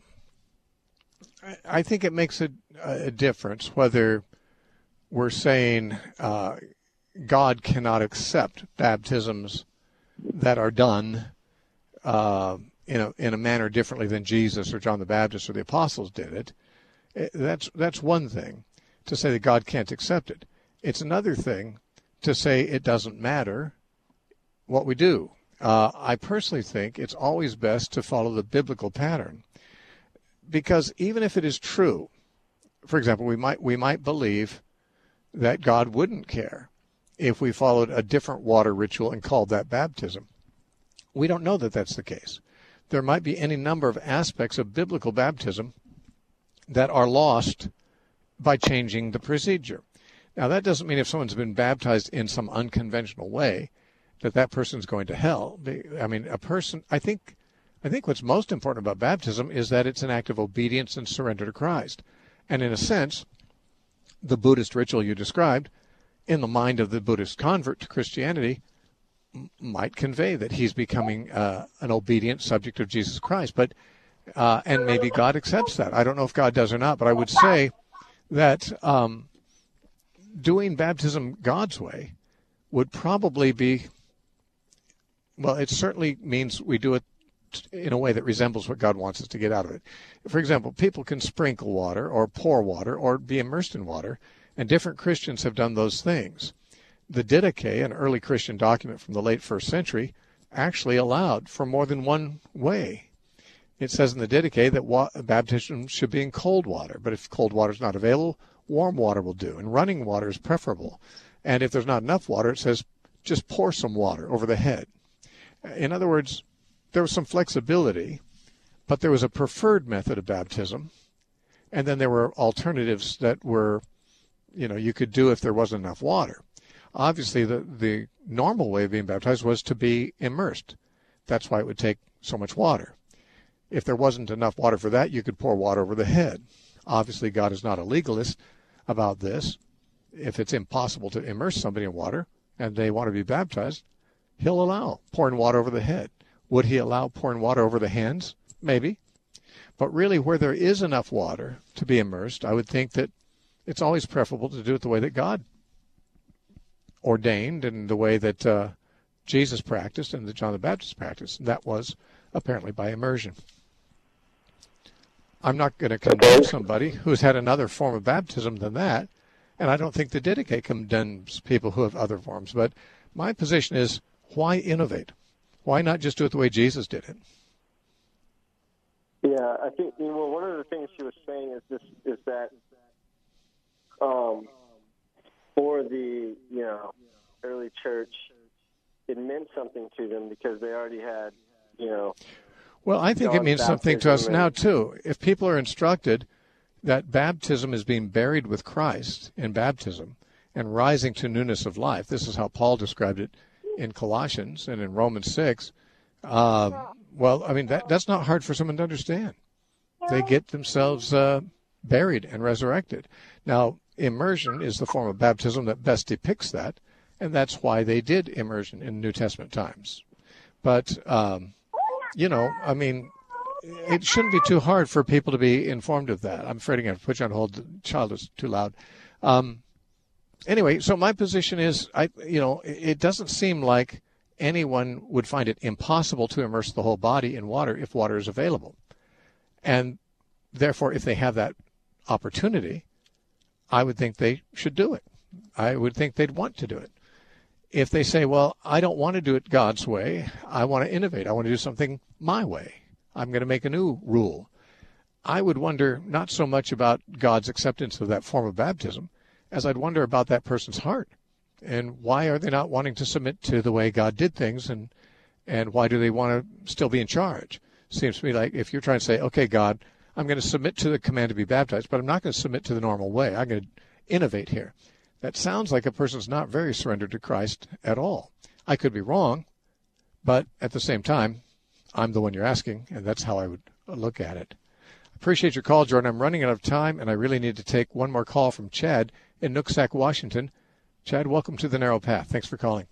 I think it makes a, a difference whether we're saying uh, God cannot accept baptisms that are done uh, in a in a manner differently than Jesus or John the Baptist or the apostles did it. That's that's one thing, to say that God can't accept it. It's another thing to say it doesn't matter what we do. Uh, I personally think it's always best to follow the biblical pattern, because even if it is true, for example, we might we might believe that God wouldn't care if we followed a different water ritual and called that baptism. We don't know that that's the case. There might be any number of aspects of biblical baptism that are lost by changing the procedure. Now, that doesn't mean if someone's been baptized in some unconventional way that that person's going to hell. I mean, a person, I think, I think what's most important about baptism is that it's an act of obedience and surrender to Christ. And in a sense, the Buddhist ritual you described, in the mind of the Buddhist convert to Christianity, m- might convey that he's becoming uh, an obedient subject of Jesus Christ. But uh, and maybe God accepts that. I don't know if God does or not, but I would say that um, doing baptism God's way would probably be, well, it certainly means we do it in a way that resembles what God wants us to get out of it. For example, people can sprinkle water or pour water or be immersed in water, and different Christians have done those things. The Didache, an early Christian document from the late first century, actually allowed for more than one way. It says in the Didache that wa- baptism should be in cold water, but if cold water is not available, warm water will do, and running water is preferable. And if there's not enough water, it says just pour some water over the head. In other words, there was some flexibility, but there was a preferred method of baptism, and then there were alternatives that were, you know, you could do if there wasn't enough water. Obviously, the, the normal way of being baptized was to be immersed. That's why it would take so much water. If there wasn't enough water for that, you could pour water over the head. Obviously, God is not a legalist about this. If it's impossible to immerse somebody in water and they want to be baptized, he'll allow pouring water over the head. Would he allow pouring water over the hands? Maybe. But really, where there is enough water to be immersed, I would think that it's always preferable to do it the way that God ordained and the way that uh, Jesus practiced and that John the Baptist practiced. And that was apparently by immersion. I'm not going to condemn somebody who's had another form of baptism than that, and I don't think the Didache condemns people who have other forms. But my position is, why innovate? Why not just do it the way Jesus did it? Yeah, I think, you know, one of the things she was saying is this is that um, for the, you know, early church, it meant something to them because they already had, you know. Well, I think it means something to us now, too. If people are instructed that baptism is being buried with Christ in baptism and rising to newness of life, this is how Paul described it in Colossians and in Romans six, uh, well, I mean, that, that's not hard for someone to understand. They get themselves uh, buried and resurrected. Now, immersion is the form of baptism that best depicts that, and that's why they did immersion in New Testament times. But, um, you know, I mean, it shouldn't be too hard for people to be informed of that. I'm afraid I'm going to put you on hold. The child is too loud. Um, anyway, so my position is, I, you know, it doesn't seem like anyone would find it impossible to immerse the whole body in water if water is available. And therefore, if they have that opportunity, I would think they should do it. I would think they'd want to do it. If they say, well, I don't want to do it God's way, I want to innovate, I want to do something my way, I'm going to make a new rule, I would wonder not so much about God's acceptance of that form of baptism as I'd wonder about that person's heart. And why are they not wanting to submit to the way God did things, and and why do they want to still be in charge? Seems to me like if you're trying to say, okay, God, I'm going to submit to the command to be baptized, but I'm not going to submit to the normal way. I'm going to innovate here. That sounds like a person's not very surrendered to Christ at all. I could be wrong, but at the same time, I'm the one you're asking, and that's how I would look at it. Appreciate your call, Jordan. I'm running out of time, and I really need to take one more call from Chad in Nooksack, Washington. Chad, welcome to the Narrow Path. Thanks for calling.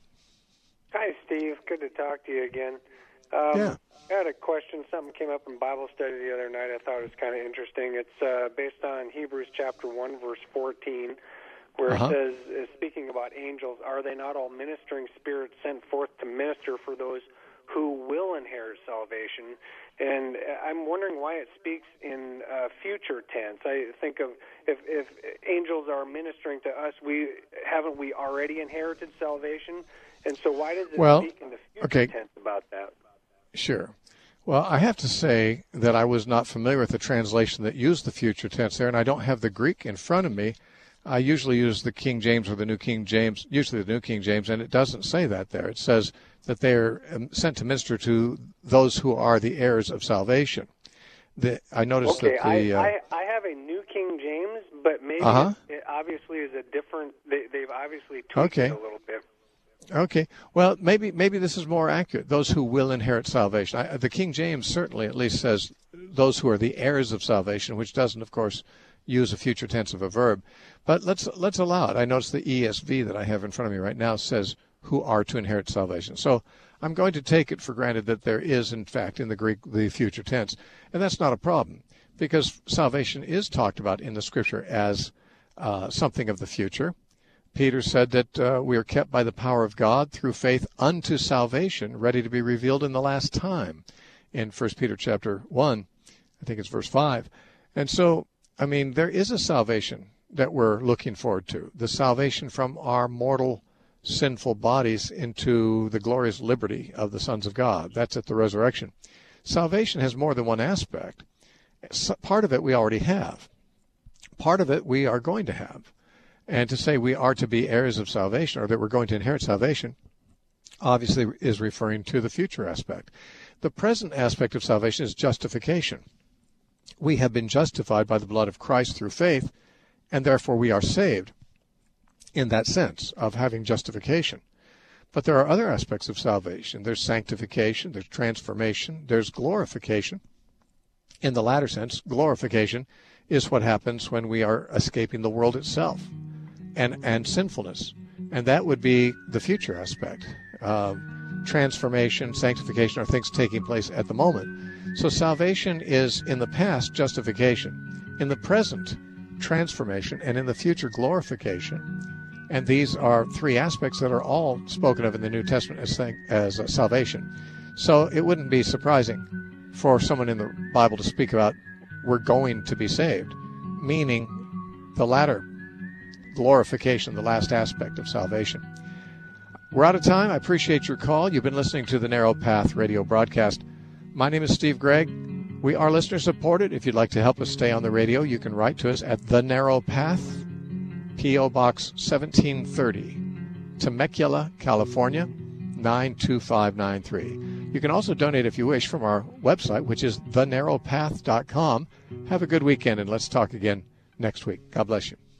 Hi, Steve. Good to talk to you again. Um, yeah. I had a question. Something came up in Bible study the other night. I thought it was kind of interesting. It's uh, based on Hebrews chapter one, verse fourteen, where uh-huh. it says, uh, speaking about angels, are they not all ministering spirits sent forth to minister for those who will inherit salvation? And I'm wondering why it speaks in uh, future tense. I think of if, if angels are ministering to us, we haven't we already inherited salvation? And so why does it well, speak in the future okay. tense about that? Sure. Well, I have to say that I was not familiar with the translation that used the future tense there, and I don't have the Greek in front of me. I usually use the King James or the New King James, usually the New King James, and it doesn't say that there. It says that they are sent to minister to those who are the heirs of salvation. The, I noticed okay, that the... I, uh, I, I have a New King James, but maybe uh-huh. it, it obviously is a different... They, they've obviously tweaked okay. it a little bit. Okay. Well, maybe maybe this is more accurate. Those who will inherit salvation. I, the King James certainly at least says those who are the heirs of salvation, which doesn't, of course, use a future tense of a verb. But let's let's allow it. I notice the E S V that I have in front of me right now says who are to inherit salvation. So I'm going to take it for granted that there is, in fact, in the Greek, the future tense. And that's not a problem because salvation is talked about in the Scripture as uh, something of the future. Peter said that uh, we are kept by the power of God through faith unto salvation, ready to be revealed in the last time, in First Peter chapter one, I think it's verse five. And so, I mean, there is a salvation that we're looking forward to, the salvation from our mortal, sinful bodies into the glorious liberty of the sons of God. That's at the resurrection. Salvation has more than one aspect. Part of it we already have. Part of it we are going to have. And to say we are to be heirs of salvation or that we're going to inherit salvation obviously is referring to the future aspect. The present aspect of salvation is justification. We have been justified by the blood of Christ through faith, and therefore we are saved in that sense of having justification. But there are other aspects of salvation. There's sanctification, there's transformation, there's glorification. In the latter sense, glorification is what happens when we are escaping the world itself. And, and sinfulness. And that would be the future aspect. Uh, transformation, sanctification are things taking place at the moment. So salvation is, in the past, justification. In the present, transformation. And in the future, glorification. And these are three aspects that are all spoken of in the New Testament as, as uh, salvation. So it wouldn't be surprising for someone in the Bible to speak about we're going to be saved, meaning the latter glorification, the last aspect of salvation. We're out of time. I appreciate your call. You've been listening to the Narrow Path radio broadcast. My name is Steve Gregg. We are listener supported. If you'd like to help us stay on the radio, you can write to us at The Narrow Path, P O Box seventeen thirty, Temecula, California, nine two five nine three. You can also donate if you wish from our website, which is the narrow path dot com. Have a good weekend, and let's talk again next week. God bless you.